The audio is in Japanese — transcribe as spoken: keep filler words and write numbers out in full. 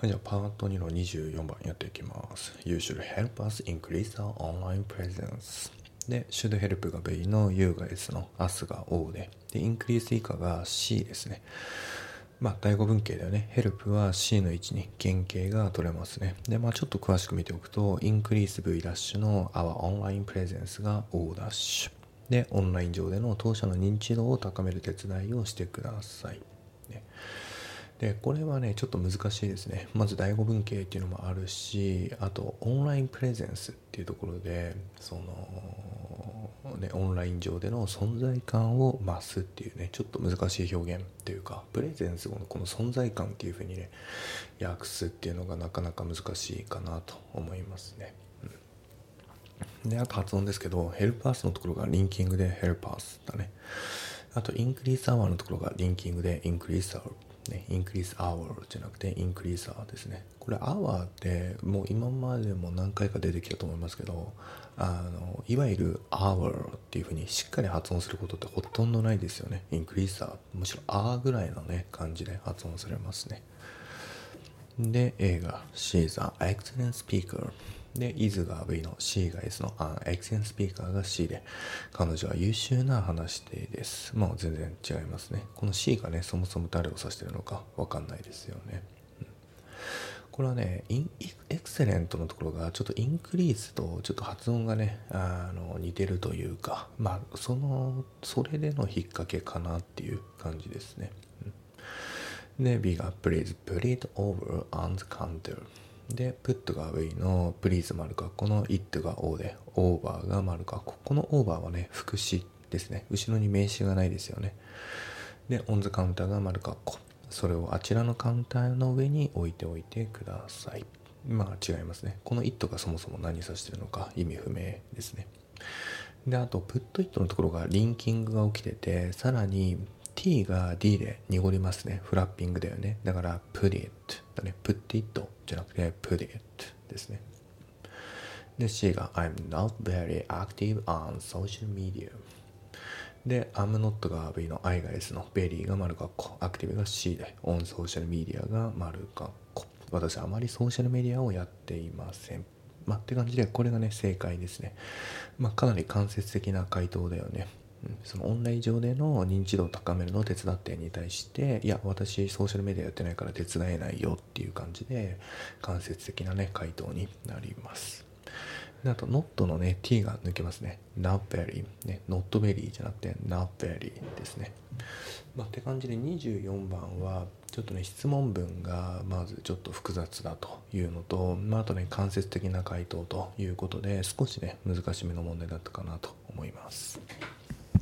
はい、じゃあパートにのにじゅうよんばんやっていきます。You should help us increase our online presence。で、should help が V の U が S の us が O で、で、increase 以下が C ですね。まあ、第五文型だよね。help は C の位置に原型が取れますね。で、まあ、ちょっと詳しく見ておくと、increase V' の our online presence が O' で、オンライン上での当社の認知度を高める手伝いをしてください。ね、で、これはね、ちょっと難しいですね。まず第五文型っていうのもあるし、あとオンラインプレゼンスっていうところで、その、ね、オンライン上での存在感を増すっていうね、ちょっと難しい表現っていうか、プレゼンスのこの存在感っていうふうにね、訳すっていうのがなかなか難しいかなと思いますね。うん、で、あと発音ですけど、ヘルパースのところがリンキングでヘルパースだね。あと、インクリースアワーのところがリンキングでインクリースアワー。ね、インクリースアワーじゃなくてインクリーサーですね。これアワーってもう今までも何回か出てきたと思いますけど、あのいわゆるアワーっていう風にしっかり発音することってほとんどないですよね。インクリーサー、むしろアーぐらいのね感じで発音されますね。で、A が She is an excellent speaker。で、is が V の C が S の an excellent speaker が C で、彼女は優秀な話し手です。まあ全然違いますね。この C がね、そもそも誰を指してるのかわかんないですよね。うん、これはね、エクセレントのところがちょっとインクリースとちょっと発音がね、あの似てるというか、まあその、それでの引っ掛けかなっていう感じですね。で、B が Please put it over on the counter。で、put が V の please 丸括弧の it が O で、over が丸括弧。この over はね、副詞ですね。後ろに名詞がないですよね。で、on the counter が丸括弧。それをあちらのカウンターの上に置いておいてください。まあ違いますね。この it がそもそも何指してるのか意味不明ですね。で、あと、put it のところがリンキングが起きてて、さらに t が d で濁りますね。フラッピングだよね。だから put it だね。put it じゃなくて put it ですね。で、C が I'm not very active on social media。で、I'm not が V の I が S の very が丸括弧、active が C で on social media が丸括弧。私はあまりソーシャルメディアをやっていません。まあ、って感じで、これがね、正解ですね。まあ、かなり間接的な回答だよね。うん、そのオンライン上での認知度を高めるのを手伝ってに対して、いや、私ソーシャルメディアやってないから手伝えないよっていう感じで、間接的なね、回答になります。で、あと、not のね、t が抜けますね。not very。ね、not very じゃなくて、not very ですね。まあ、って感じでにじゅうよんばんは、ちょっとね、質問文がまずちょっと複雑だというのと、まあ、あとね、間接的な回答ということで、少しね、難しめの問題だったかなと思います。